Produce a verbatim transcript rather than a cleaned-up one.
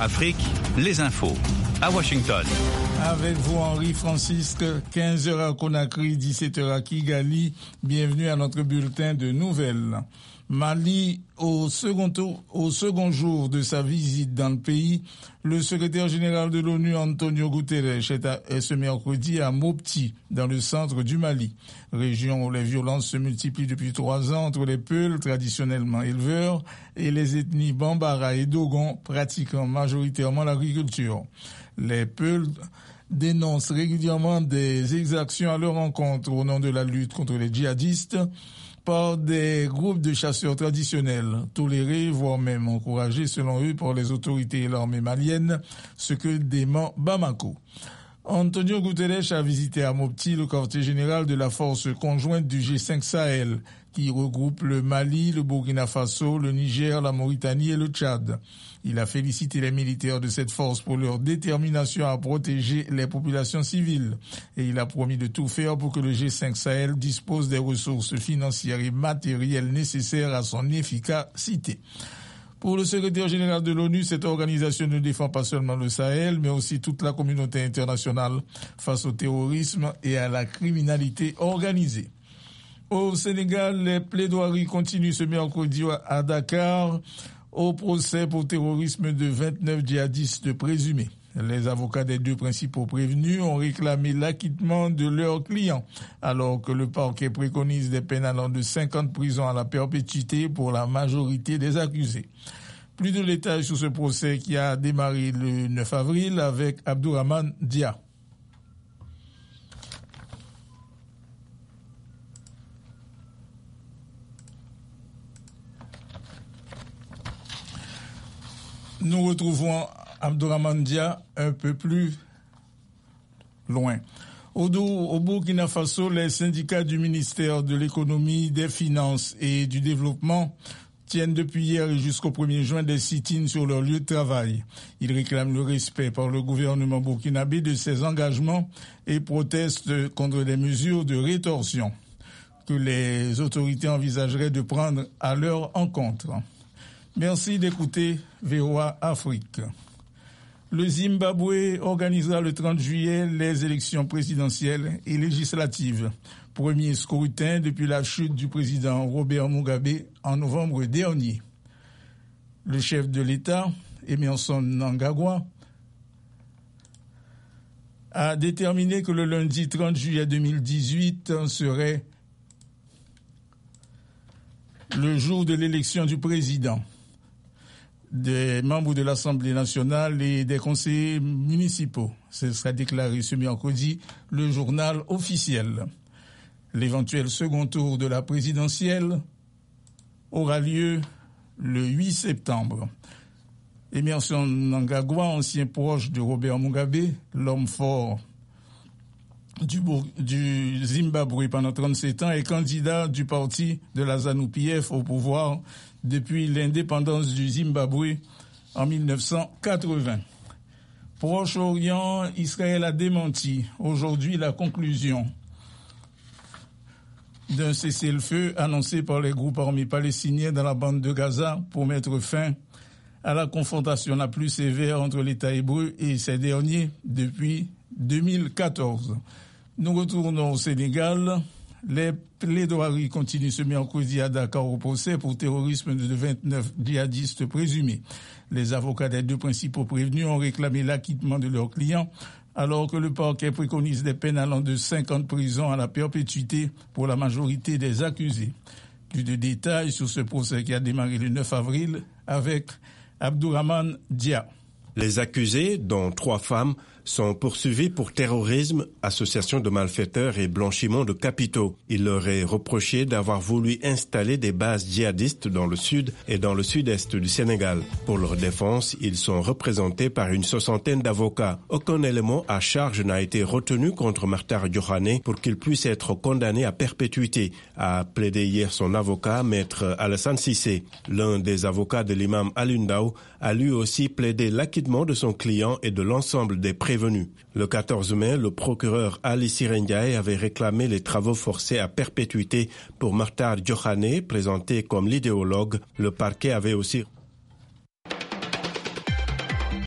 Afrique, les infos. À Washington. Avec vous, Henri Francisque, quinze heures à Conakry, dix-sept heures à Kigali. Bienvenue à notre bulletin de nouvelles. Mali, au second, tour, au second jour de sa visite dans le pays, le secrétaire général de l'ONU, Antonio Guterres, est, à, est ce mercredi à Mopti, dans le centre du Mali, région où les violences se multiplient depuis trois ans entre les Peuls, traditionnellement éleveurs, et les ethnies Bambara et Dogon, pratiquant majoritairement l'agriculture. Les Peuls dénoncent régulièrement des exactions à leur encontre au nom de la lutte contre les djihadistes par des groupes de chasseurs traditionnels, tolérés, voire même encouragés selon eux par les autorités et l'armée malienne, ce que dément Bamako. Antonio Guterres a visité à Mopti le quartier général de la force conjointe du G cinq Sahel, qui regroupe le Mali, le Burkina Faso, le Niger, la Mauritanie et le Tchad. Il a félicité les militaires de cette force pour leur détermination à protéger les populations civiles. Et il a promis de tout faire pour que le G cinq Sahel dispose des ressources financières et matérielles nécessaires à son efficacité. Pour le secrétaire général de l'ONU, cette organisation ne défend pas seulement le Sahel, mais aussi toute la communauté internationale face au terrorisme et à la criminalité organisée. Au Sénégal, les plaidoiries continuent ce mercredi à Dakar au procès pour terrorisme de vingt-neuf djihadistes présumés. Les avocats des deux principaux prévenus ont réclamé l'acquittement de leurs clients, alors que le parquet préconise des peines allant de cinquante prisons à la perpétuité pour la majorité des accusés. Plus de détails sur ce procès qui a démarré le neuf avril avec Abdourahmane Dia. Nous retrouvons Abdourahmane Dia un peu plus loin. Au, au Burkina Faso, les syndicats du ministère de l'économie, des finances et du développement tiennent depuis hier et jusqu'au premier juin des sit-ins sur leur lieu de travail. Ils réclament le respect par le gouvernement burkinabé de ses engagements et protestent contre les mesures de rétorsion que les autorités envisageraient de prendre à leur encontre. Merci d'écouter V O A Afrique. Le Zimbabwe organisera le trente juillet les élections présidentielles et législatives. Premier scrutin depuis la chute du président Robert Mugabe en novembre dernier. Le chef de l'État, Emmerson Mnangagwa, a déterminé que le lundi trente juillet deux mille dix-huit serait le jour de l'élection du président, des membres de l'Assemblée nationale et des conseillers municipaux. Ce sera déclaré ce mercredi le journal officiel. L'éventuel second tour de la présidentielle aura lieu le huit septembre. Emmerson Mnangagwa, ancien proche de Robert Mugabe, l'homme fort du, du Zimbabwe pendant trente-sept ans, est candidat du parti de la ZANU-P F au pouvoir depuis l'indépendance du Zimbabwe en mille neuf cent quatre-vingts. Proche-Orient, Israël a démenti aujourd'hui la conclusion d'un cessez-le-feu annoncé par les groupes armés palestiniens dans la bande de Gaza pour mettre fin à la confrontation la plus sévère entre l'État hébreu et ses derniers depuis deux mille quatorze. Nous retournons au Sénégal. Les plaidoiries continuent ce mercredi à Dakar au procès pour terrorisme de vingt-neuf djihadistes présumés. Les avocats des deux principaux prévenus ont réclamé l'acquittement de leurs clients, alors que le parquet préconise des peines allant de cinquante prisons à la perpétuité pour la majorité des accusés. Plus de détails sur ce procès qui a démarré le neuf avril avec Abdourahmane Dia. Les accusés, dont trois femmes, sont poursuivis pour terrorisme, association de malfaiteurs et blanchiment de capitaux. Il leur est reproché d'avoir voulu installer des bases djihadistes dans le sud et dans le sud-est du Sénégal. Pour leur défense, ils sont représentés par une soixantaine d'avocats. Aucun élément à charge n'a été retenu contre Martar Diokhane pour qu'il puisse être condamné à perpétuité, a plaidé hier son avocat, maître Alassane Cissé. L'un des avocats de l'imam Alioune Ndao a lui aussi plaidé l'acquittement de son client et de l'ensemble des prévenus. Le quatorze mai, le procureur Ali Siré Ndiaye avait réclamé les travaux forcés à perpétuité pour Martar Diokhane, présenté comme l'idéologue. Le parquet avait aussi